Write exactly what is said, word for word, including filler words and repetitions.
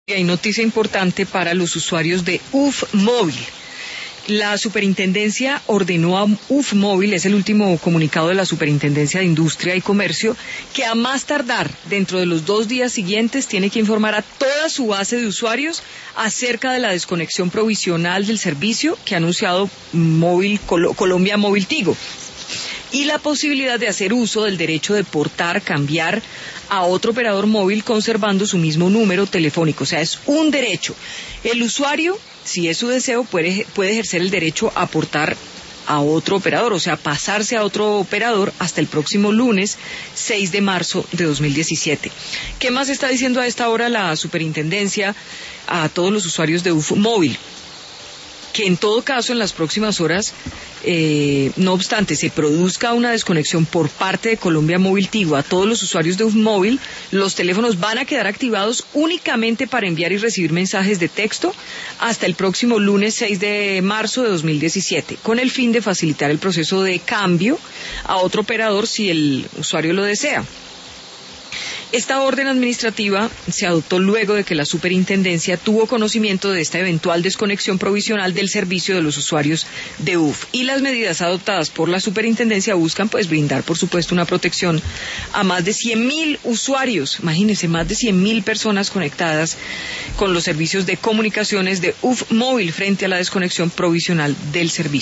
Hay noticia importante para los usuarios de U F Móvil. La Superintendencia ordenó a U F Móvil, es el último comunicado de la Superintendencia de Industria y Comercio, que a más tardar dentro de los dos días siguientes tiene que informar a toda su base de usuarios acerca de la desconexión provisional del servicio que ha anunciado Móvil, Col- Colombia Móvil Tigo, y la posibilidad de hacer uso del derecho de portar, cambiar a otro operador móvil conservando su mismo número telefónico. O sea, es un derecho. El usuario, si es su deseo, puede, puede ejercer el derecho a portar a otro operador, o sea, pasarse a otro operador hasta el próximo lunes seis de marzo de dos mil diecisiete. ¿Qué más está diciendo a esta hora la Superintendencia a todos los usuarios de U F Móvil? Que en todo caso en las próximas horas, eh, no obstante se produzca una desconexión por parte de Colombia Móvil Tigo a todos los usuarios de U F Móvil, los teléfonos van a quedar activados únicamente para enviar y recibir mensajes de texto hasta el próximo lunes seis de marzo de dos mil diecisiete, con el fin de facilitar el proceso de cambio a otro operador si el usuario lo desea. Esta orden administrativa se adoptó luego de que la Superintendencia tuvo conocimiento de esta eventual desconexión provisional del servicio de los usuarios de U F. Y las medidas adoptadas por la Superintendencia buscan pues brindar, por supuesto, una protección a más de cien mil usuarios. Imagínense, más de cien mil personas conectadas con los servicios de comunicaciones de U F Móvil frente a la desconexión provisional del servicio.